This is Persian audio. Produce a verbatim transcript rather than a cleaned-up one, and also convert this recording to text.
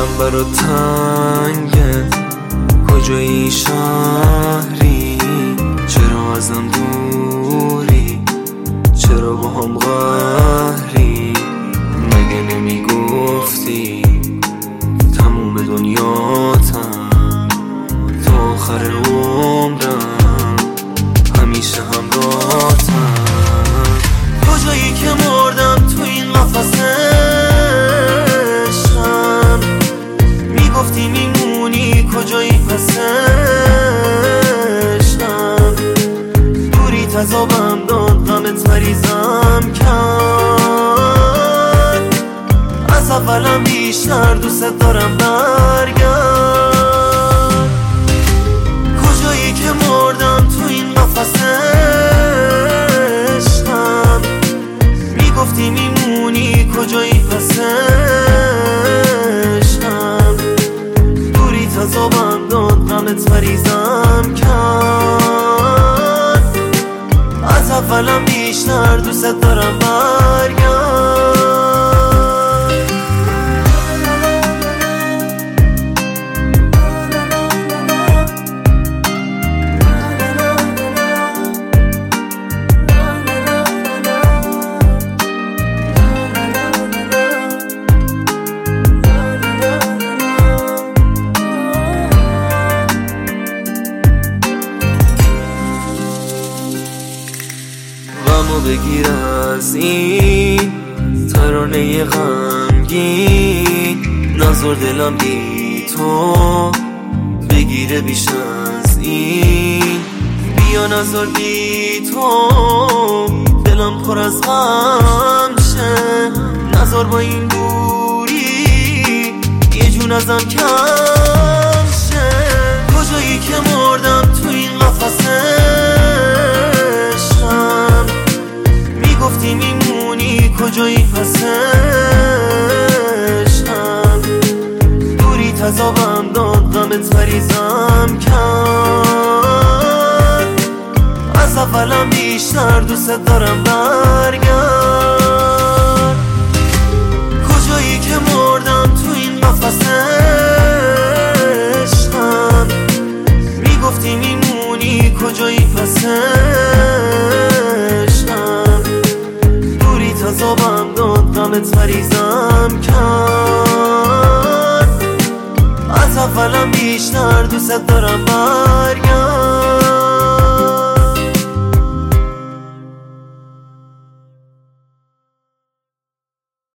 دلم برا تنگه، کجایی شهری؟ چرا ازم دوری؟ چرا با هم قهری؟ مگه نمیگفتی تموم دنیاتم تا آخر عمرم همیشه همراهتم؟ کجایی که مردم تو این قفس عشقم، میگفتی میمونی کجایی پس عشقم؟ دوری تذابم داد غمت مریضم کرد، از اولم بیشتر دوست دارم برگرد. کجایی که مردم تو این قفس عشقم، میگفتی میمونی کجایی پس عشقم؟ دوری تذابم داد غمت مریضم کرد، از اولم بیشتر دوست دارم برگرد. غمو بگیر از این ترانه غمگین، نذار دلم بی تو بگیره بیش از این. بیا نذار بی تو دلم پر از غم شه، نذار با این دوری یه جون ازم کم شه. کجایی که مردم تو این قفس عشقم، میگفتی میمونی کجایی پس عشقم؟ دوری تذابم داد غمت مریضم کرد، از اولم بیشتر دوست دارم برگرد. کجایی که مردم تو این قفس عشقم، میگفتی میمونی کجایی پس عشقم؟ دوری تذابم داد غمت مریضم کرد، از اولم بیشتر دوست دارم برگرد.